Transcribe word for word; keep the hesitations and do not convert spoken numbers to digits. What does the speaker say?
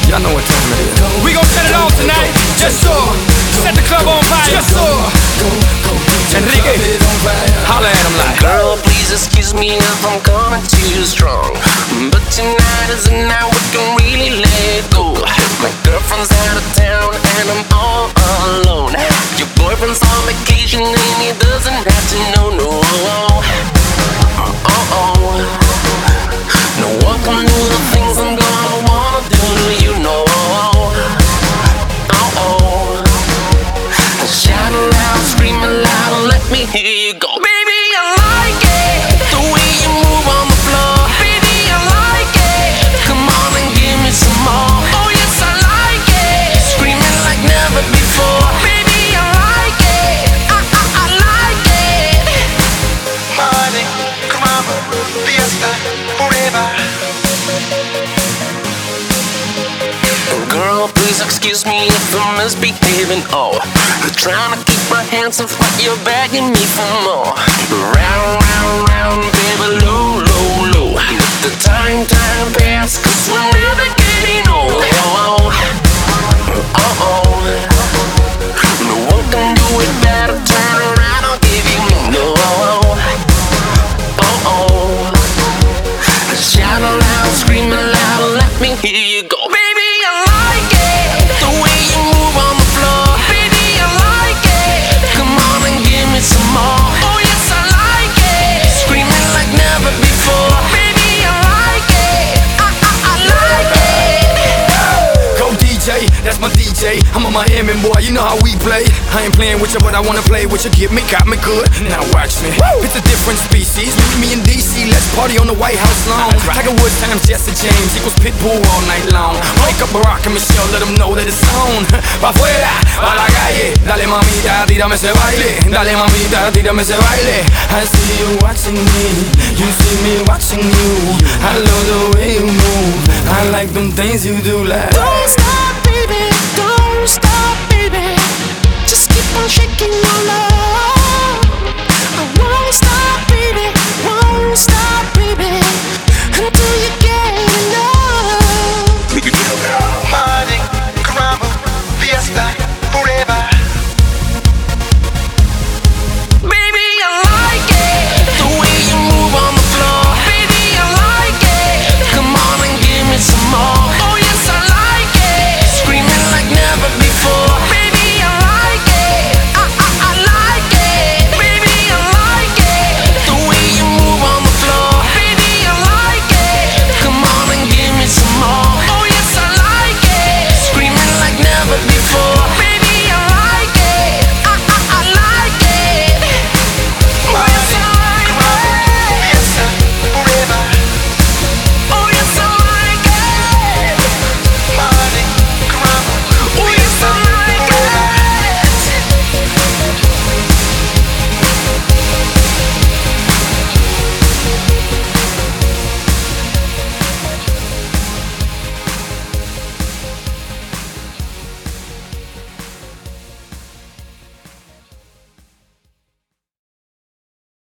Y'all know what time it is. We gon' set it off tonight. Just so. Set the club on fire. Just so. Enrique, holla at him like. Girl, please excuse me if I'm coming too strong, but tonight is the night we can really let go. My girlfriend's out of town and I'm all alone. Your boyfriend's on vacation and he doesn't have to know, no. Oh, oh. No one can do the things I'm gonna wanna do, you know. Oh, oh. Shout aloud, scream aloud, let me hear you go. Baby, I like it, the way you move on the floor. Baby, I like it, come on and give me some more. Oh yes, I like it, screaming like never before. Baby, I like it, I, I, I like it. Money, crime, fiesta, forever. Girl, please excuse me if I'm misbehaving. Oh, I'm trying to keep my hands off, but you're begging me for more. Round, round, round, baby, low, low, low. Let the time, time pass, cause we're never getting old. Oh, oh, oh. No one can do it better. Turn around, I'll give you more. No, oh, oh. Shout aloud, scream aloud, let me hear you go. Baby, I like it, the way you move on the floor. Baby, I like it, come on and give me some more. Oh yes, I like it, screaming like never before. Baby, I like it, I, I, I like it. Go D J, that's my D J. I'm a Miami boy, you know how we play. I ain't playing with you, but I wanna play with you. Get me, got me good, now watch me. Woo! It's a different species, meet me in D C. Let's party on the White House lawn. Right. Tiger Woods times Jesse James equals Pitbull all night long. Wake up Barack and Michelle, let them know that it's on. Pa' afuera, pa' la calle. Dale mamita, tírame ese baile. Dale mamita, tírame ese baile. I see you watching me, you see me watching you. I love the way you move, I like them things you do like. Don't stop, baby, don't stop, baby. Just keep on shaking your love.